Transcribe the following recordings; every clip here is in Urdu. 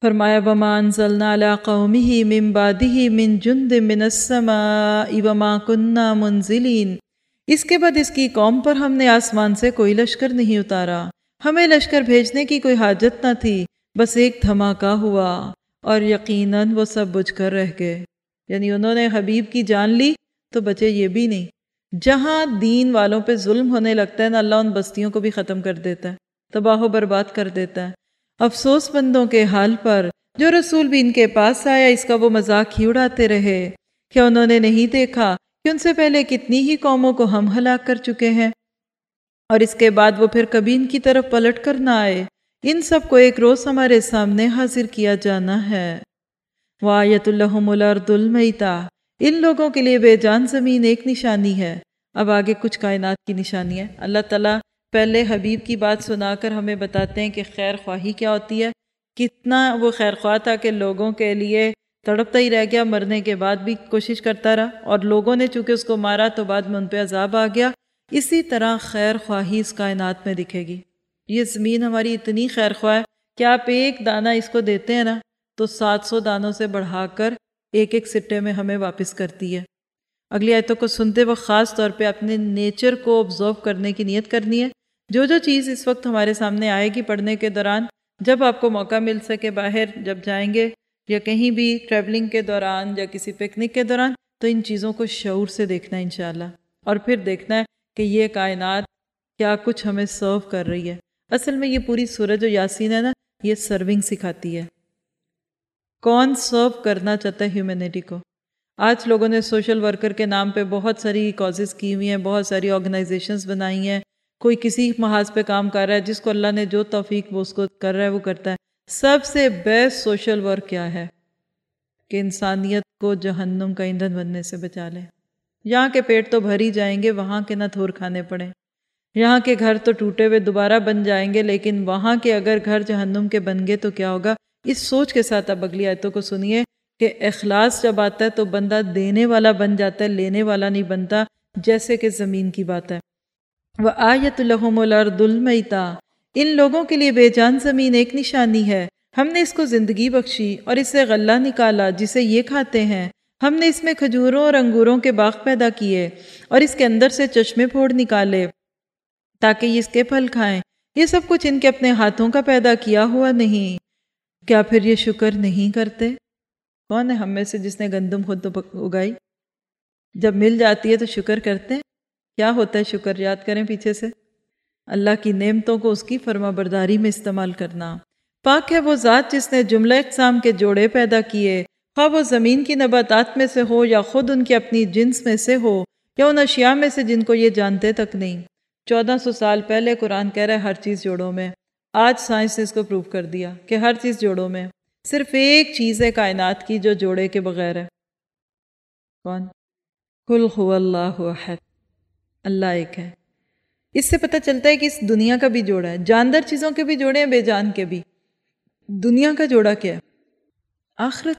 فرمایا وما انزلنا علی قومہ من بعدہ من جند من السماء وما کننا منزلین، اس کے بعد اس کی قوم پر ہم نے آسمان سے کوئی لشکر نہیں اتارا، ہمیں لشکر بھیجنے کی کوئی حاجت نہ تھی، بس ایک دھماکہ ہوا اور یقیناً وہ سب بجھ کر رہ گئے۔ یعنی انہوں نے حبیب کی جان لی تو بچے یہ بھی نہیں۔ جہاں دین والوں پہ ظلم ہونے لگتا ہے نا، اللہ ان بستیوں کو بھی ختم کر دیتا ہے، تباہ و برباد کر دیتا ہے۔ افسوس بندوں کے حال پر، جو رسول بھی ان کے پاس آیا اس کا وہ مذاق ہی اڑاتے رہے۔ کیا انہوں نے نہیں دیکھا کہ ان سے پہلے کتنی ہی قوموں کو ہم ہلاک کر چکے ہیں، اور اس کے بعد وہ پھر کبھی ان کی طرف پلٹ کر نہ آئے۔ ان سب کو ایک روز ہمارے سامنے حاضر کیا جانا ہے۔ وَآیَةٌ لَهُمُ الْأَرْضُ الْمَيْتَةُ، ان لوگوں کے لیے بے جان زمین ایک نشانی ہے۔ اب آگے کچھ کائنات کی نشانی ہے۔ اللہ تعالیٰ پہلے حبیب کی بات سنا کر ہمیں بتاتے ہیں کہ خیر خواہی کیا ہوتی ہے، کتنا وہ خیر خواہ تھا کہ لوگوں کے لیے تڑپتا ہی رہ گیا، مرنے کے بعد بھی کوشش کرتا رہا، اور لوگوں نے چونکہ اس کو مارا تو بعد میں ان پہ عذاب آ گیا۔ اسی طرح خیر خواہی اس کائنات میں دکھے گی۔ یہ زمین ہماری اتنی خیر خواہ ہے کہ آپ ایک دانہ اس کو دیتے ہیں نا تو 700 دانوں سے بڑھا کر ایک ایک سٹے میں ہمیں واپس کرتی ہے۔ اگلی آیتوں کو سنتے وقت خاص طور پہ اپنے نیچر کو آبزرو کرنے کی نیت کرنی ہے۔ جو چیز اس وقت ہمارے سامنے آئے گی پڑھنے کے دوران، جب آپ کو موقع مل سکے باہر جب جائیں گے یا کہیں بھی ٹریولنگ کے دوران یا کسی پکنک کے دوران، تو ان چیزوں کو شعور سے دیکھنا ہے انشاءاللہ، اور پھر دیکھنا ہے کہ یہ کائنات کیا کچھ ہمیں سرو کر رہی ہے۔ اصل میں یہ پوری سورہ جو یاسین ہے نا، یہ سرونگ سکھاتی ہے۔ کون سرو کرنا چاہتا ہے ہیومینٹی کو؟ آج لوگوں نے سوشل ورکر کے نام پہ بہت ساری کازز کی ہوئی ہیں، بہت ساری آرگنائزیشنز بنائی ہیں، کوئی کسی محاذ پہ کام کر رہا ہے، جس کو اللہ نے جو توفیق وہ اس کو کر رہا ہے وہ کرتا ہے۔ سب سے بیسٹ سوشل ورک کیا ہے؟ کہ انسانیت کو جہنم کا ایندھن بننے سے بچا لے۔ یہاں کے پیٹ تو بھر ہی جائیں گے، وہاں کے نہ تھور کھانے پڑیں۔ یہاں کے گھر تو ٹوٹے ہوئے دوبارہ بن جائیں گے، لیکن وہاں کے اگر گھر جہنم کے بن گئے تو کیا ہوگا؟ اس سوچ کے ساتھ اب اگلی آیتوں کو سنیے کہ اخلاص جب آتا ہے تو بندہ دینے والا بن جاتا ہے، لینے والا نہیں بنتا، جیسے کہ زمین کی بات ہے۔ وَآیَةٌ لَهُمُ الْأَرْضُ الْمَيْتَةُ، ان لوگوں کے لیے بے جان زمین ایک نشانی ہے۔ ہم نے اس کو زندگی بخشی اور اس سے غلہ نکالا جسے یہ کھاتے ہیں۔ ہم نے اس میں کھجوروں اور انگوروں کے باغ پیدا کیے اور اس کے اندر سے چشمے پھوڑ نکالے تاکہ یہ اس کے پھل کھائیں۔ یہ سب کچھ ان کے اپنے ہاتھوں کا پیدا کیا ہوا نہیں، کیا پھر یہ شکر نہیں کرتے؟ کون ہے ہم میں سے جس نے گندم خود اگائی؟ جب مل جاتی ہے تو شکر کرتے ہیں؟ کیا ہوتا ہے شکر؟ یاد کریں پیچھے سے۔ اللہ کی نعمتوں کو اس کی فرما برداری میں استعمال کرنا۔ پاک ہے وہ ذات جس نے جملہ اقسام کے جوڑے پیدا کیے، خواہ وہ زمین کی نباتات میں سے ہو یا خود ان کی اپنی جنس میں سے ہو یا ان اشیاء میں سے جن کو یہ جانتے تک نہیں۔ 1400 سال پہلے قرآن کہہ رہا ہے ہر چیز جوڑوں میں۔ آج سائنس نے اس کو پروف کر دیا کہ ہر چیز جوڑوں میں۔ صرف ایک چیز ہے کائنات کی جو جوڑے کے بغیر ہے۔ کون؟ قل هو اللہ احد، اللہ ایک ہے۔ اس سے پتہ چلتا ہے کہ اس دنیا کا بھی جوڑا ہے، جاندار چیزوں کے بھی جوڑے ہیں، بے جان کے بھی۔ دنیا کا جوڑا کیا ہے؟ آخرت۔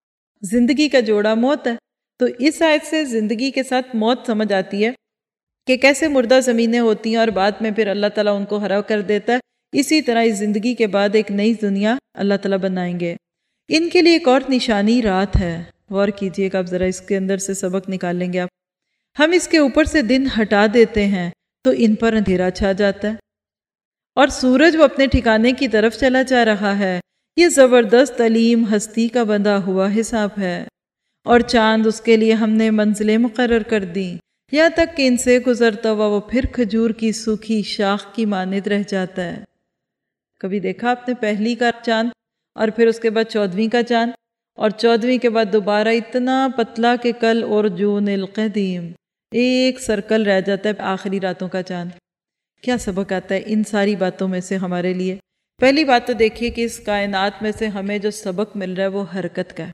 زندگی کا جوڑا موت ہے۔ تو اس آیت سے زندگی کے ساتھ موت سمجھ آتی ہے کہ کیسے مردہ زمینیں ہوتی ہیں اور بعد میں پھر اللہ تعالیٰ ان کو ہرا کر دیتا ہے، اسی طرح اس زندگی کے بعد ایک نئی دنیا اللہ تعالیٰ بنائیں گے۔ ان کے لیے ایک اور نشانی رات ہے۔ غور کیجئے کہ آپ ذرا اس کے اندر سے سبق نکالیں گے آپ۔ ہم اس کے اوپر سے دن ہٹا دیتے ہیں تو ان پر اندھیرا چھا جاتا ہے، اور سورج وہ اپنے ٹھکانے کی طرف چلا جا رہا ہے۔ یہ زبردست علیم ہستی کا بندھا ہوا حساب ہے، اور چاند اس کے لیے ہم نے منزلیں مقرر کر دیں، یہاں تک کہ ان سے گزرتا ہوا وہ پھر کھجور کی سوکھی شاخ کی مانند رہ جاتا ہے۔ کبھی دیکھا آپ نے پہلی کا چاند اور پھر اس کے بعد 14ویں کا چاند، اور 14ویں کے بعد دوبارہ اتنا پتلا کہ کل ارجون القدیم، ایک سرکل رہ جاتا ہے آخری راتوں کا چاند۔ کیا سبق آتا ہے ان ساری باتوں میں سے ہمارے لیے؟ پہلی بات تو دیکھیے کہ اس کائنات میں سے ہمیں جو سبق مل رہا ہے وہ حرکت کا ہے۔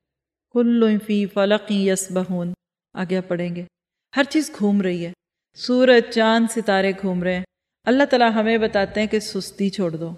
کل فی فلق یسبحون، آگے پڑھیں گے۔ ہر چیز گھوم رہی ہے، سورج، چاند، ستارے گھوم رہے ہیں۔ اللہ تعالیٰ ہمیں بتاتے ہیں کہ سستی چھوڑ دو،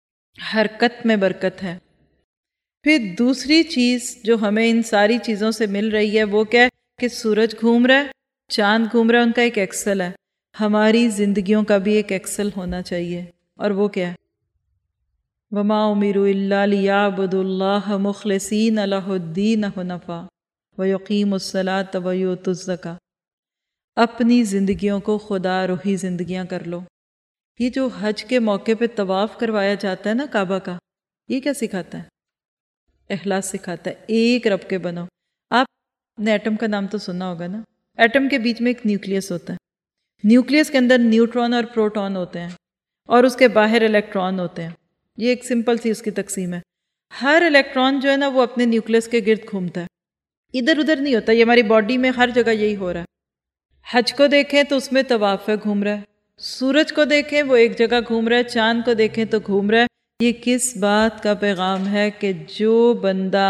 حرکت میں برکت ہے۔ پھر دوسری چیز جو ہمیں ان ساری چیزوں سے مل رہی ہے وہ کیا ہے؟ کہ سورج گھوم رہا ہے، چاند گھوم رہا ہے، ان کا ایک ایکسل ہے۔ ہماری زندگیوں کا بھی ایک ایکسل ہونا چاہیے، اور وہ کیا ہے؟ وما امروا الا لیعبدوا اللہ مخلصین لہ الدین حنفاء ویقیموا الصلاۃ ویؤتوا الزکاۃ۔ اپنی زندگیوں کو خدا روحی زندگیاں کر لو۔ یہ جو حج کے موقع پہ طواف کروایا جاتا ہے نا کعبہ کا، یہ کیا سکھاتا ہے؟ اخلاص سکھاتا ہے، ایک رب کے بنو۔ آپ نے ایٹم کا نام تو سنا ہوگا نا، ایٹم کے بیچ میں ایک نیوکلیس ہوتا ہے، نیوکلیس کے اندر نیوٹرون اور پروٹون ہوتے ہیں اور اس کے باہر الیکٹران ہوتے ہیں۔ یہ ایک سمپل سی اس کی تقسیم ہے۔ ہر الیکٹران جو ہے نا وہ اپنے نیوکلیس کے گرد گھومتا ہے، ادھر ادھر نہیں ہوتا۔ یہ ہماری باڈی میں ہر جگہ یہی ہو رہا ہے۔ حج کو دیکھیں تو اس میں طواف ہے، گھوم رہا ہے۔ سورج کو دیکھیں وہ ایک جگہ گھوم رہا ہے، چاند کو دیکھیں تو گھوم رہا ہے۔ یہ کس بات کا پیغام ہے کہ جو بندہ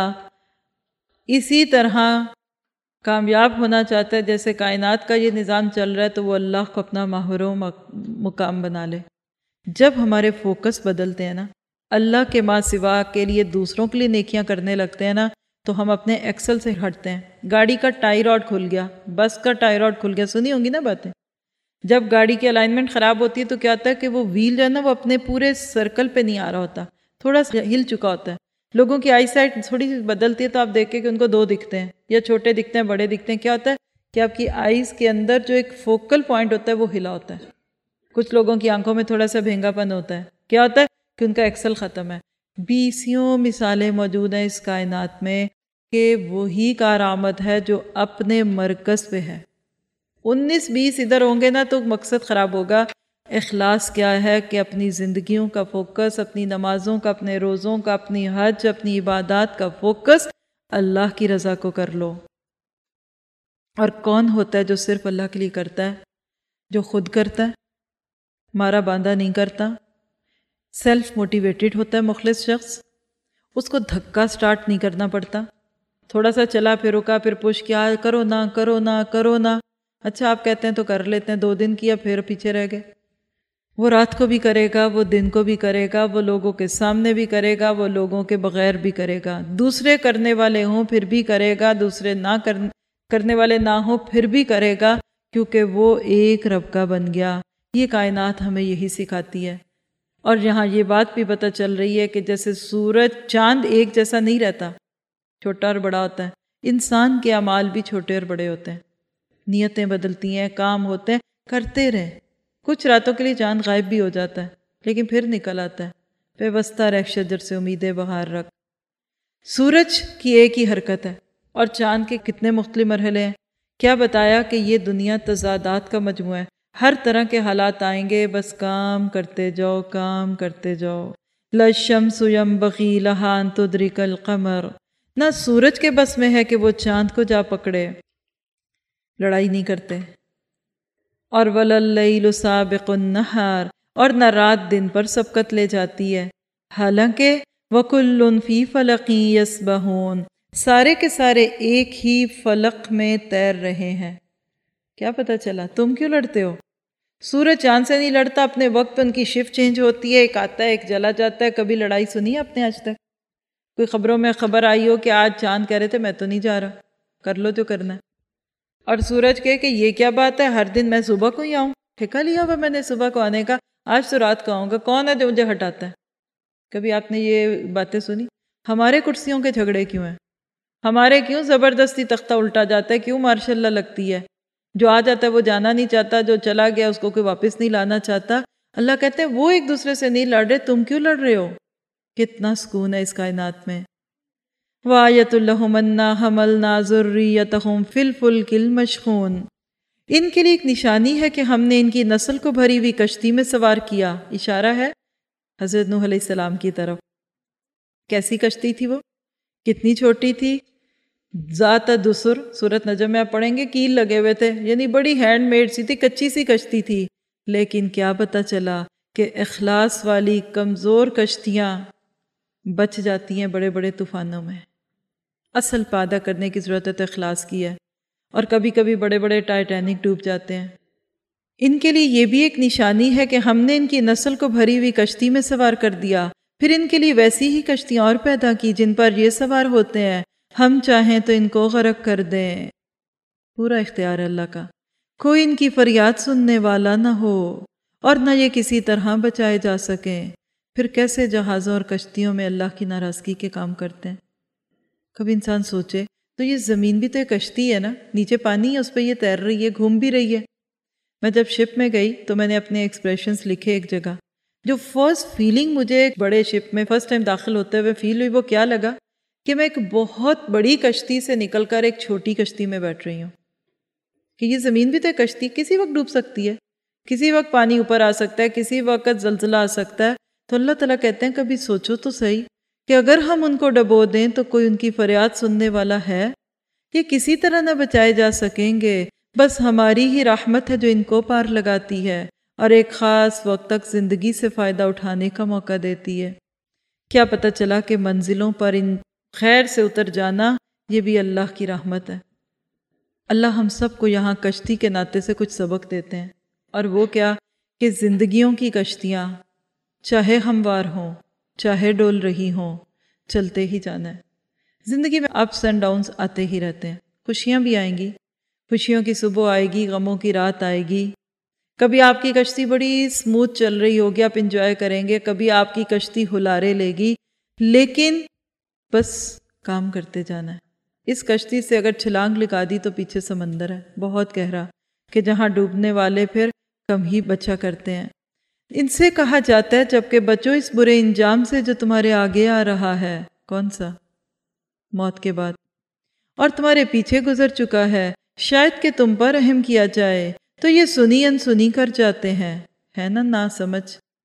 اسی طرح کامیاب ہونا چاہتا ہے جیسے کائنات کا یہ نظام چل رہا ہے تو وہ اللہ کو اپنا ماہر و مقام بنا لے۔ جب ہمارے فوکس بدلتے ہیں نا، اللہ کے ماں سوا کے لیے دوسروں کے لیے نیکیاں کرنے لگتے ہیں نا، تو ہم اپنے ایکسل سے ہٹتے ہیں۔ گاڑی کا ٹائی راڈ کھل گیا، بس کا ٹائی راڈ کھل گیا، سنی ہوں گی نا باتیں۔ جب گاڑی کی الائنمنٹ خراب ہوتی ہے تو کیا ہوتا ہے کہ وہ ویل جو ہے نا وہ اپنے پورے سرکل پہ نہیں آ رہا ہوتا، تھوڑا سا ہل چکا ہوتا ہے۔ لوگوں کی آئی سائٹ تھوڑی سی بدلتی ہے تو آپ دیکھیں کہ ان کو دو دکھتے ہیں، یا چھوٹے دکھتے ہیں، بڑے دکھتے ہیں۔ کیا ہوتا ہے کہ آپ کی آئیز کے اندر جو ایک فوکل پوائنٹ ہوتا ہے وہ ہلا ہوتا ہے۔ کچھ لوگوں کی آنکھوں میں تھوڑا سا بھینگا پن ہوتا ہے، کیا ہوتا ہے کہ ان کا ایکسل ختم ہے۔ بیسیوں مثالیں موجود ہیں اس کائنات میں کہ وہی کارآمد ہے جو اپنے مرکز پہ ہے۔ 19-20 ادھر ہوں گے نا تو مقصد خراب ہوگا۔ اخلاص کیا ہے کہ اپنی زندگیوں کا فوکس، اپنی نمازوں کا، اپنے روزوں کا، اپنی حج، اپنی عبادات کا فوکس اللہ کی رضا کو کر لو۔ اور کون ہوتا ہے جو صرف اللہ کے لیے کرتا ہے؟ جو خود کرتا ہے، مارا باندھا نہیں کرتا، سیلف موٹیویٹڈ ہوتا ہے مخلص شخص۔ اس کو دھکا سٹارٹ نہیں کرنا پڑتا، تھوڑا سا چلا پھر رکا پھر پش کیا، کرو نہ کرو نہ کرو نہ، اچھا آپ کہتے ہیں تو کر لیتے ہیں، 2 دن کیا پھر پیچھے رہ گئے۔ وہ رات کو بھی کرے گا، وہ دن کو بھی کرے گا، وہ لوگوں کے سامنے بھی کرے گا، وہ لوگوں کے بغیر بھی کرے گا، دوسرے کرنے والے ہوں پھر بھی کرے گا، دوسرے نہ کرنے والے نہ ہوں پھر بھی کرے گا، کیونکہ وہ ایک رب کا بن گیا۔ یہ کائنات ہمیں یہی سکھاتی ہے۔ اور یہاں یہ بات بھی پتہ چل رہی ہے کہ جیسے سورج چاند ایک جیسا نہیں رہتا، چھوٹا اور بڑا ہوتا ہے، انسان کے اعمال بھی چھوٹے اور بڑے ہوتے ہیں، نیتیں بدلتی ہیں، کام ہوتے ہیں، کرتے رہیں۔ کچھ راتوں کے لیے چاند غائب بھی ہو جاتا ہے لیکن پھر نکل آتا ہے۔ پیوستہ رہ شجر سے امیدیں بہار رکھ۔ سورج کی ایک ہی حرکت ہے اور چاند کے کتنے مختلف مرحلے ہیں۔ کیا بتایا کہ یہ دنیا تضادات کا مجموعہ ہے، ہر طرح کے حالات آئیں گے، بس کام کرتے جاؤ، کام کرتے جاؤ۔ لا الشمس ينبغي لها ان تدرك القمر، نہ سورج کے بس میں ہے کہ وہ چاند کو جا پکڑے۔ لڑائی نہیں کرتے۔ اور ولا اللیل سابق النہار، اور نہ رات دن پر سبقت لے جاتی ہے۔ حالانکہ وَكُلٌّ فِي فَلَقٍ يَسْبَحُونَ، سارے کے سارے ایک ہی فلک میں تیر رہے ہیں۔ کیا پتہ چلا؟ تم کیوں لڑتے ہو؟ سورج چاند سے نہیں لڑتا، اپنے وقت پہ ان کی شفٹ چینج ہوتی ہے، ایک آتا ہے ایک چلا جاتا ہے۔ کبھی لڑائی سنی ہے آپ نے آج تک؟ کوئی خبروں میں خبر آئی ہو کہ آج چاند کہہ رہے تھے میں تو نہیں جا رہا، کر لو جو کرنا ہے۔ اور سورج کہے کہ یہ کیا بات ہے، ہر دن میں صبح کو ہی آؤں، ٹھیکہ لیا ہوا میں نے صبح کو آنے کا، آج تو رات کو آؤں گا، کون ہے جو مجھے ہٹاتا ہے؟ کبھی آپ نے یہ باتیں سنی؟ ہمارے کرسیوں کے جھگڑے کیوں ہیں؟ ہمارے کیوں زبردستی تختہ الٹا جاتا ہے؟ کیوں ماشاء اللہ لگتی ہے؟ جو آ جاتا ہے وہ جانا نہیں چاہتا، جو چلا گیا اس کو کوئی واپس نہیں لانا چاہتا۔ اللہ کہتے ہیں وہ ایک دوسرے سے نہیں لڑ رہے، تم کیوں لڑ رہے ہو؟ کتنا سکون ہے اس کائنات میں۔ وَآیَةٌ لَهُمْ أَنَّا حَمَلْنَا ذُرِّيَّتَهُمْ فِي الْفُلْكِ الْمَشْحُونِ، ان کے لیے ایک نشانی ہے کہ ہم نے ان کی نسل کو بھری ہوئی کشتی میں سوار کیا۔ اشارہ ہے حضرت نوح علیہ السلام کی طرف۔ کیسی کشتی تھی وہ؟ کتنی چھوٹی تھی؟ ذات دسر، سورۃ نجم میں آپ پڑھیں گے، کیل لگے ہوئے تھے، یعنی بڑی ہینڈ میڈ سی تھی، کچی سی کشتی تھی۔ لیکن کیا پتہ چلا کہ اخلاص والی کمزور کشتیاں بچ جاتی ہیں بڑے بڑے طوفانوں میں۔ اصل پیدا کرنے کی ضرورت ہے تو اخلاص کی ہے، اور کبھی کبھی بڑے بڑے ٹائٹینک ڈوب جاتے ہیں۔ ان کے لیے یہ بھی ایک نشانی ہے کہ ہم نے ان کی نسل کو بھری ہوئی کشتی میں سوار کر دیا، پھر ان کے لیے ویسی ہی کشتیاں اور پیدا کی جن پر یہ سوار ہوتے ہیں، ہم چاہیں تو ان کو غرق کر دیں۔ پورا اختیار ہے اللہ کا، کوئی ان کی فریاد سننے والا نہ ہو اور نہ یہ کسی طرح بچائے جا سکیں۔ پھر کیسے جہازوں اور کشتیوں میں اللہ کی ناراضگی کے کام کرتے ہیں۔ کبھی انسان سوچے تو یہ زمین بھی تو ایک کشتی ہے نا، نیچے پانی ہے، اس پہ یہ تیر رہی ہے، گھوم بھی رہی ہے۔ میں جب شپ میں گئی تو میں نے اپنے ایکسپریشنز لکھے ایک جگہ۔ جو فرسٹ فیلنگ مجھے ایک بڑے شپ میں فرسٹ ٹائم داخل ہوتے ہوئے فیل ہوئی، وہ کیا لگا کہ میں ایک بہت بڑی کشتی سے نکل کر ایک چھوٹی کشتی میں بیٹھ رہی ہوں، کہ یہ زمین بھی تو ایک کشتی، کسی وقت ڈوب سکتی ہے، کسی وقت پانی اوپر آ سکتا ہے، کسی وقت زلزلہ آ سکتا ہے۔ تو اللہ تعالیٰ کہتے ہیں کبھی سوچو تو صحیح کہ اگر ہم ان کو ڈبو دیں تو کوئی ان کی فریاد سننے والا ہے؟ یہ کسی طرح نہ بچائے جا سکیں گے، بس ہماری ہی رحمت ہے جو ان کو پار لگاتی ہے اور ایک خاص وقت تک زندگی سے فائدہ اٹھانے کا موقع دیتی ہے۔ کیا پتہ چلا کہ منزلوں پر ان خیر سے اتر جانا یہ بھی اللہ کی رحمت ہے۔ اللہ ہم سب کو یہاں کشتی کے ناطے سے کچھ سبق دیتے ہیں، اور وہ کیا کہ زندگیوں کی کشتیاں چاہے ہموار ہوں چاہے ڈول رہی ہوں، چلتے ہی جانا ہے۔ زندگی میں اپس اینڈ ڈاؤنس آتے ہی رہتے ہیں، خوشیاں بھی آئیں گی، خوشیوں کی صبح آئے گی، غموں کی رات آئے گی۔ کبھی آپ کی کشتی بڑی سموتھ چل رہی ہوگی، آپ انجوائے کریں گے، کبھی آپ کی کشتی ہلارے لے گی، لیکن بس کام کرتے جانا ہے۔ اس کشتی سے اگر چھلانگ لگا دی تو پیچھے سمندر ہے بہت گہرا، کہ جہاں ڈوبنے والے پھر کم ہی بچا کرتے ہیں۔ ان سے کہا جاتا ہے جبکہ بچو اس برے انجام سے جو تمہارے آگے آ رہا ہے۔ کون سا؟ موت کے بعد، اور تمہارے پیچھے گزر چکا ہے، شاید کہ تم پر رحم کیا جائے، تو یہ سنی انسنی کر جاتے ہیں، ہے نا سمجھ۔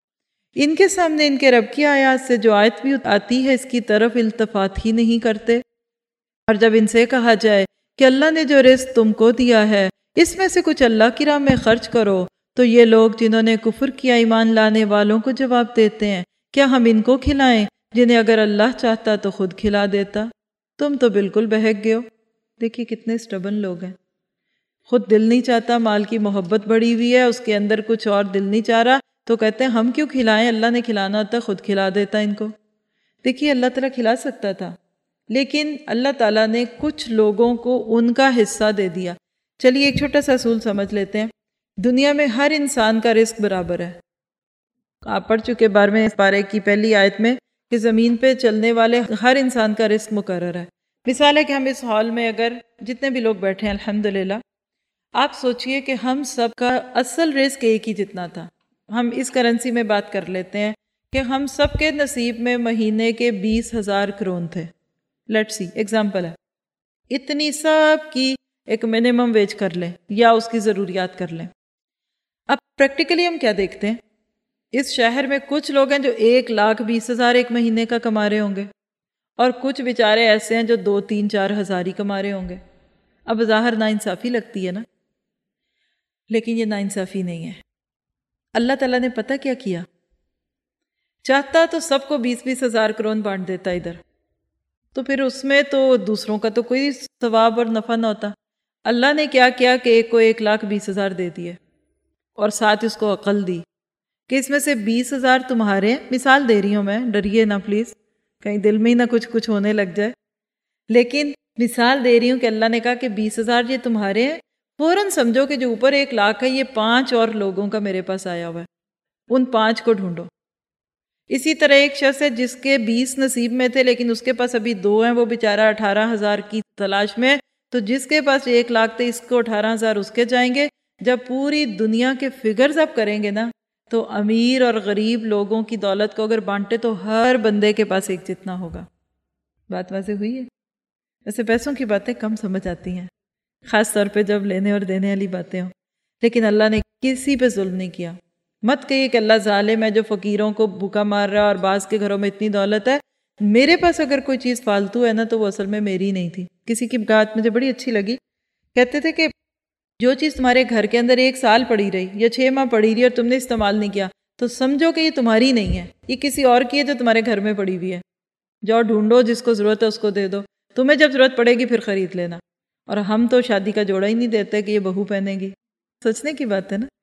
ان کے سامنے ان کے رب کی آیات سے جو آیت بھی آتی ہے اس کی طرف التفات ہی نہیں کرتے۔ اور جب ان سے کہا جائے کہ اللہ نے جو رزق تم کو دیا ہے اس میں سے کچھ اللہ کی راہ میں خرچ کرو، تو یہ لوگ جنہوں نے کفر کیا ایمان لانے والوں کو جواب دیتے ہیں، کیا ہم ان کو کھلائیں جنہیں اگر اللہ چاہتا تو خود کھلا دیتا؟ تم تو بالکل بہک گئے ہو۔ دیکھیے کتنے سٹبن لوگ ہیں، خود دل نہیں چاہتا، مال کی محبت بڑی ہوئی ہے، اس کے اندر کچھ اور دل نہیں چاہ رہا، تو کہتے ہیں ہم کیوں کھلائیں، اللہ نے کھلانا ہوتا خود کھلا دیتا ان کو۔ دیکھیے اللہ تعالیٰ کھلا سکتا تھا، لیکن اللہ تعالیٰ نے کچھ لوگوں کو ان کا حصہ دے دیا۔ چلیے ایک چھوٹا سا اصول سمجھ لیتے ہیں، دنیا میں ہر انسان کا رزق برابر ہے۔ آپ پڑھ چکے 12ویں پارے کی پہلی آیت میں کہ زمین پہ چلنے والے ہر انسان کا رزق مقرر ہے۔ مثال ہے کہ ہم اس ہال میں اگر جتنے بھی لوگ بیٹھے ہیں الحمدللہ، آپ سوچئے کہ ہم سب کا اصل رزق ایک ہی جتنا تھا۔ ہم اس کرنسی میں بات کر لیتے ہیں کہ ہم سب کے نصیب میں مہینے کے 20,000 کرون تھے۔ لیٹ سی ایگزامپل ہے، اتنی سب کی ایک منیمم ویج کر لیں یا اس کی ضروریات کر لیں۔ اب پریکٹیکلی ہم کیا دیکھتے ہیں، اس شہر میں کچھ لوگ ہیں جو 1,20,000 ایک مہینے کا کما رہے ہوں گے، اور کچھ بیچارے ایسے ہیں جو 2, 3, 4 ہزار ہی کما رہے ہوں گے۔ اب ظاہر ناانصافی لگتی ہے نا، لیکن یہ ناانصافی نہیں ہے۔ اللہ تعالیٰ نے پتہ کیا کیا، چاہتا تو سب کو 20,000 ہزار کرون بانٹ دیتا ادھر، تو پھر اس میں تو دوسروں کا تو کوئی ثواب اور نفع نہ ہوتا۔ اللہ نے کیا کیا کہ ایک کو 1,20,000 دے دیے، اور ساتھ اس کو عقل دی کہ اس میں سے 20,000 تمہارے ہیں۔ مثال دے رہی ہوں میں، ڈریے نہ پلیز، کہیں دل میں ہی نہ کچھ ہونے لگ جائے، لیکن مثال دے رہی ہوں کہ اللہ نے کہا کہ 20,000 یہ تمہارے ہیں، فوراً سمجھو کہ جو اوپر 1,00,000 ہے یہ 5 اور لوگوں کا میرے پاس آیا ہوا ہے، ان 5 کو ڈھونڈو۔ اسی طرح ایک شخص ہے جس کے 20 نصیب میں تھے لیکن اس کے پاس ابھی 2 ہیں، وہ بیچارہ 18,000 کی تلاش میں، تو جس کے پاس 1,00,000 تھے اس کو 18,000 اس کے جائیں گے۔ جب پوری دنیا کے فگرز آپ کریں گے نا، تو امیر اور غریب لوگوں کی دولت کو اگر بانٹے تو ہر بندے کے پاس ایک جتنا ہوگا۔ بات واضح ہوئی ہے؟ ویسے پیسوں کی باتیں کم سمجھ آتی ہیں، خاص طور پہ جب لینے اور دینے والی باتیں ہوں، لیکن اللہ نے کسی پہ ظلم نہیں کیا۔ مت کہیے کہ اللہ ظالم ہے جو فقیروں کو بھوکا مار رہا ہے اور بعض کے گھروں میں اتنی دولت ہے۔ میرے پاس اگر کوئی چیز فالتو ہے نا تو وہ اصل میں میری نہیں تھی۔ کسی کی بات مجھے بڑی اچھی لگی، کہتے تھے کہ جو چیز تمہارے گھر کے اندر 1 سال پڑی رہی یا 6 ماہ پڑی رہی اور تم نے استعمال نہیں کیا تو سمجھو کہ یہ تمہاری نہیں ہے، یہ کسی اور کی ہے جو تمہارے گھر میں پڑی ہوئی ہے۔ جاؤ ڈھونڈو، جس کو ضرورت ہے اس کو دے دو، تمہیں جب ضرورت پڑے گی پھر خرید لینا۔ اور ہم تو شادی کا جوڑا ہی نہیں دیتے کہ یہ بہو پہنے گی۔ سوچنے کی بات ہے نا۔